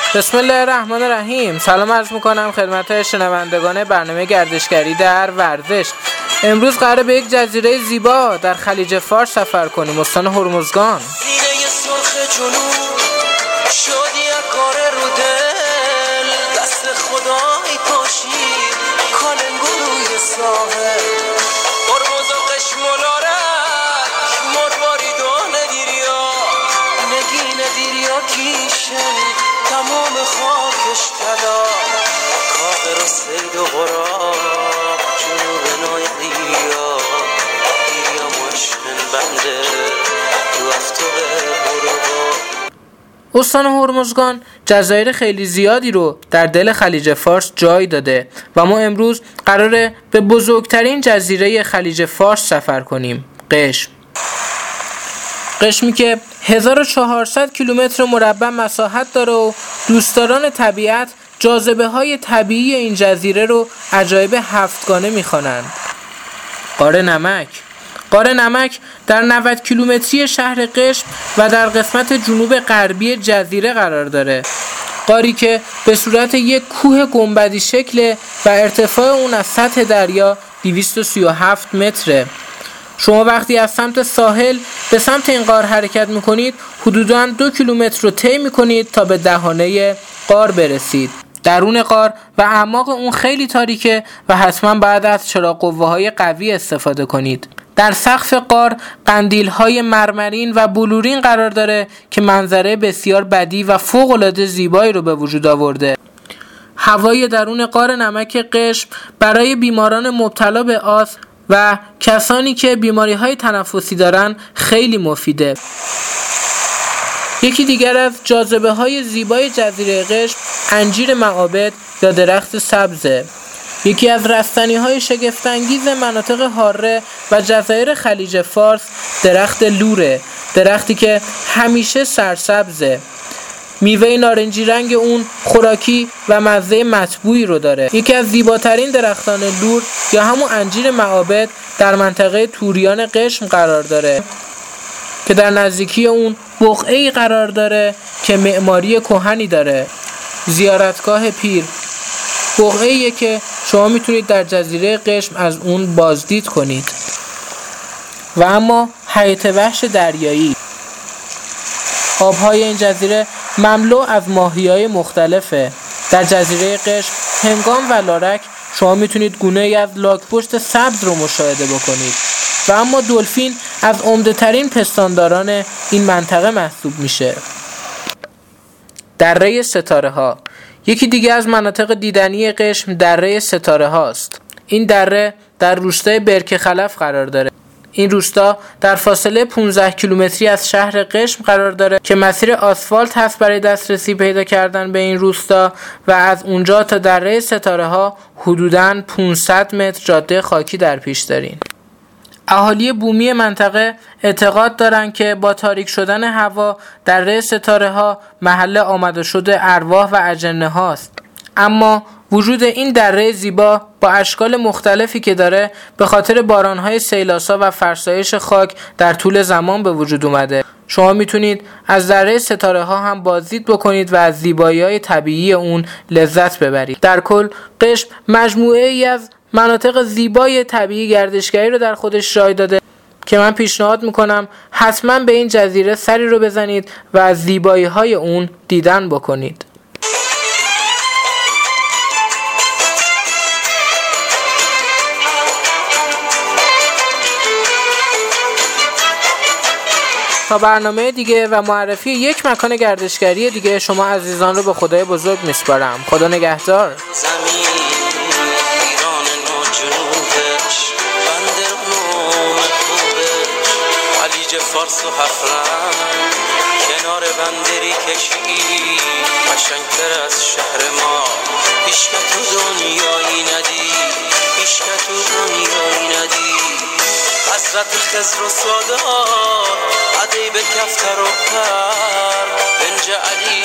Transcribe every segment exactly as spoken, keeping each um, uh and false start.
بسم الله الرحمن الرحیم. سلام عرض میکنم خدمت شنوندگان برنامه گردشگری در ورزش. امروز قراره به یک جزیره زیبا در خلیج فارس سفر کنیم، استان هرمزگان. سینه سرخ جنوب شدی کار رو دل، دست خدای پاشید کالنگوروی ساحل، هرمز و قشملارک مروارید دیریا، نگین دیریا کیشن تمام خاکش طلا، کاغر و سید و غراب جنوب نای دیریا، دیریا مشکن بنده تو افتوه برو. استان هرمزگان جزایر خیلی زیادی رو در دل خلیج فارس جای داده و ما امروز قراره به بزرگترین جزیره خلیج فارس سفر کنیم، قشم. قشمی که هزار و چهارصد کیلومتر مربع مساحت داره و دوستداران طبیعت جاذبه های طبیعی این جزیره رو عجایب هفتگانه میخوانند. غار نمک غار نمک در نود کیلومتری شهر قشم و در قسمت جنوب غربی جزیره قرار داره. غاری که به صورت یک کوه گنبدی شکله و ارتفاع اون از سطح دریا دویست و سی و هفت متره. شما وقتی از سمت ساحل به سمت این غار حرکت میکنید حدوداً دو کیلومتر رو طی میکنید تا به دهانه غار برسید. درون غار و اعماق اون خیلی تاریکه و حتما باید از چراغ قوه‌های قوی استفاده کنید. در سقف غار قندیل‌های مرمرین و بلورین قرار داره که منظره بسیار بدی و فوق‌العاده زیبایی رو به وجود آورده. هوای درون غار نمک قشم برای بیماران مبتلا به آس و کسانی که بیماری‌های تنفسی دارن خیلی مفیده. یکی دیگر از جاذبه‌های زیبای جزیره قشم انجیر معابد یا درخت سبزه. یکی از رستنی‌های شگفت‌انگیز مناطق حاره و جزایر خلیج فارس درخت لوره، درختی که همیشه سرسبزه. میوه نارنجی رنگ اون خوراکی و مزه مطبوعی رو داره. یکی از زیباترین درختان لور یا همون انجیر معابد در منطقه توریان قشم قرار داره که در نزدیکی اون بقعه‌ای قرار داره که معماری کهنی داره، زیارتگاه پیر. بقعه‌ایه که شما میتونید در جزیره قشم از اون بازدید کنید. و اما حیات وحش دریایی. آبهای این جزیره مملو از ماهی‌های مختلفه. در جزیره قشم هنگام و لارک شما میتونید گونه‌ای از لاک‌پشت سبز رو مشاهده بکنید. و اما دلفین از عمده‌ترین پستانداران این منطقه محسوب میشه. دره ستاره ها یکی دیگه از مناطق دیدنی قشم دره ستاره هاست. این دره در روستای برکه خلف قرار داره. این روستا در فاصله پانزده کیلومتری از شهر قشم قرار داره که مسیر آسفالت هست برای دسترسی پیدا کردن به این روستا و از اونجا تا دره ستاره ها حدوداً پانصد متر جاده خاکی در پیش دارین. اهالی بومی منطقه اعتقاد دارند که با تاریک شدن هوا دره ستاره ها محل آمد و شد ارواح و اجنه هاست. اما وجود این دره زیبا با اشکال مختلفی که داره به خاطر بارانهای سیلاسا و فرسایش خاک در طول زمان به وجود اومده. شما میتونید از دره ستاره ها هم بازدید بکنید و از زیبایی‌های طبیعی اون لذت ببرید. در کل قشم مجموعه ای از مناطق زیبای طبیعی گردشگری رو در خودش جای داده که من پیشنهاد میکنم حتما به این جزیره سری رو بزنید و از زیبایی های اون دیدن بکنید. تا برنامه دیگه و معرفی یک مکان گردشگری دیگه شما عزیزان رو به خدای بزرگ میسپارم. خدا نگهدار. فارس و هفرم کنار بندری کشی قشنگتر از شهر ما، هیچ که تو دنیایی ندی، هیچ که تو دنیایی ندی. حسرت خضر و سادار عدی به کفتر و پر، بنج علی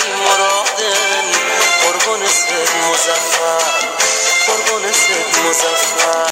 مرادن قربان سید مظفر، قربان سید مظفر.